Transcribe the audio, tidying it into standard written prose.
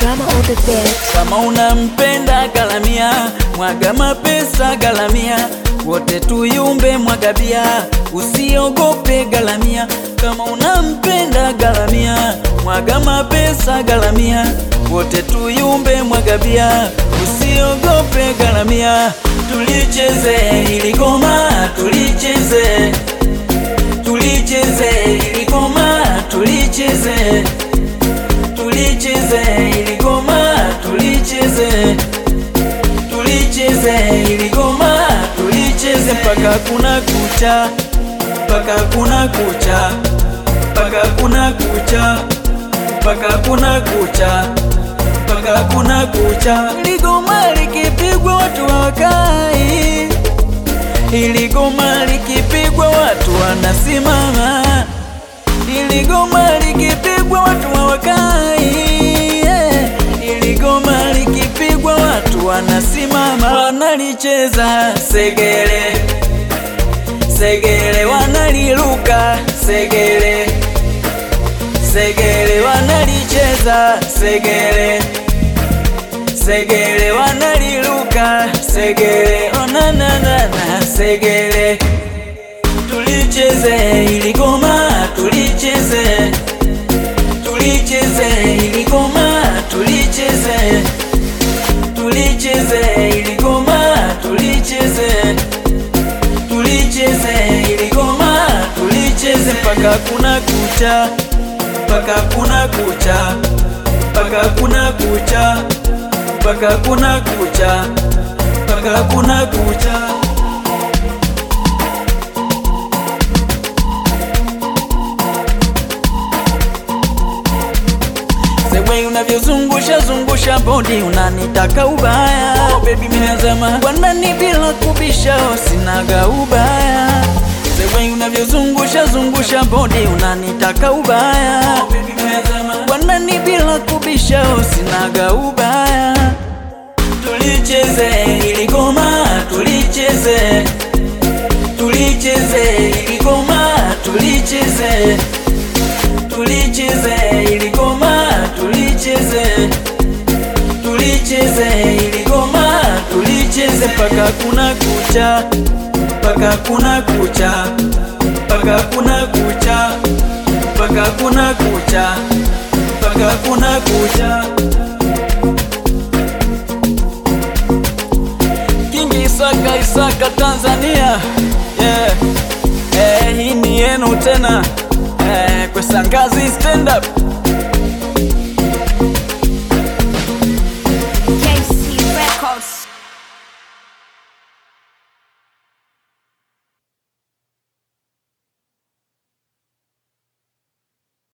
Drama on the beat. Kama unampenda galamia, mwaga mapesa galamia, wote tuyumbe mwaga bia, usiogope galamia. Kama unampenda galamia, mwaga mapesa galamia, wote tuyumbe mwaga bia, usiogope galamia. Tulicheze hili goma, tulicheze, tulicheze hili goma, tulicheze, tulicheze hili goma, tulicheze, tulicheze hili goma, tulicheze mpaka kuna kucha, mpaka kuna kucha, mpaka kuna kucha, mpaka kuna kucha, mpaka kuna kucha. Hili goma likipigwa watu hawakai, hili goma likipigwa watu wanasimama, hili goma likipigwa watu hawakai, hili goma likipigwa watu wanasimama, wanalicheza segele, segele wanaliruka, segele, segele wanalicheza, segele, segele wanaliruka, segele onanana, segele. Tulicheze hili goma, tulicheze, tulicheze hili goma, tulicheze, tulicheze hili goma, tulicheze, tulicheze hili goma, tulicheze mpaka kuna kucha, mpaka kuna kucha, mpaka kuna kucha, mpaka kuna kucha, mpaka kuna kucha. Sewe unavyozungusha zungusha body unanitaka ubaya, oh baby minazama wanani bila kubisha, sinaga ubaya. Sewe unavyozungusha zungusha body unanitaka ubaya, oh baby minazama wanani bila kubisha, sinaga ubaya. Tulicheze hili goma, tulicheze, tulicheze hili goma, tulicheze, tulicheze hili goma, tulicheze, tulicheze hili goma, tulicheze mpaka kuna kucha, mpaka kuna kucha, mpaka kuna kucha, mpaka kuna kucha, mpaka kuna kucha. Kingi Isaka, Isaka Tanzania, yeah. Hii ni yenu tena, kwa Sangazi stand up.